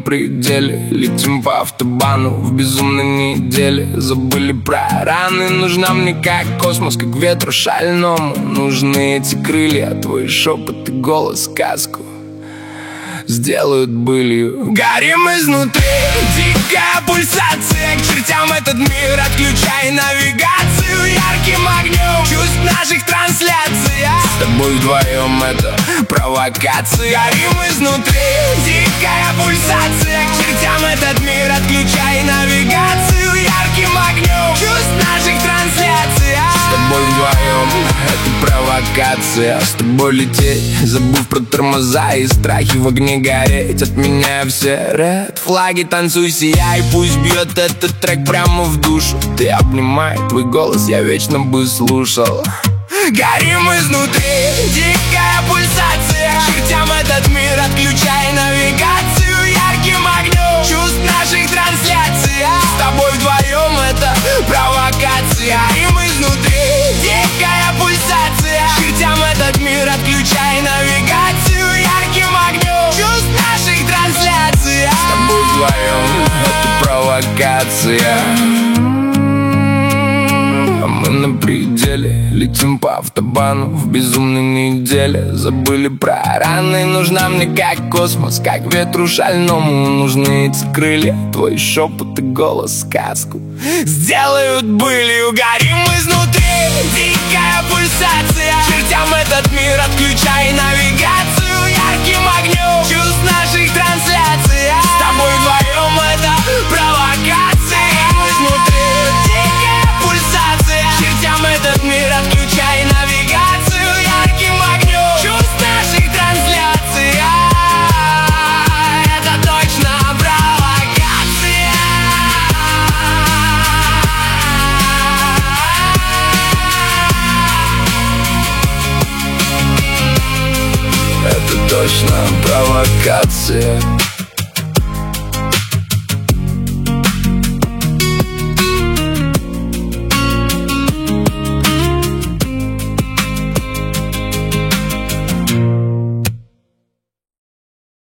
пределе, летим по автобану в безумной неделе. Забыли про раны, нужна мне как космос, как ветру шальному. Нужны эти крылья, твой шепот и голос сказку сделают былью. Горим изнутри, дикая пульсация, к чертям этот мир, отключай навигацию. Ярким огнем чувств наших трансляций, с тобой вдвоем это провокация. Горим изнутри, дикая пульсация, к чертям этот мир, отключай навигацию. Ярким огнем чувств наших трансляций, с тобой вдвоем это провокация. С тобой лететь, забыв про тормоза и страхи в огне гореть. Отменяя все ред флаги, танцуй, сияй, пусть бьет этот трек прямо в душу. Ты обнимай, твой голос я вечно бы слушал. Горим изнутри, дикая пульсация, к чертям этот мир, отключай навигацию. Ярким огнем чувств наших трансляций, с тобой вдвоем это провокация. Горим изнутри, дикая пульсация, к чертям этот мир, отключай навигацию. Ярким огнем чувств наших трансляций, с тобой вдвоем это провокация. Мы на пределе, летим по автобану в безумной неделе. Забыли про раны, нужна мне как космос, как ветру шальному. Нужны эти крылья, твой шепот и голос сказку сделают былью. Горим изнутри, дикая пульсация, к чертям этот мир, отключай навигацию. Ярким огнем чувств наших трансляций, с тобой вдвоем это провокация. Изнутри, дикая пульсация, к чертям этот мир, отключай навигацию. Ярким огнем чувств наших трансляций, это точно провокация. Это точно провокация.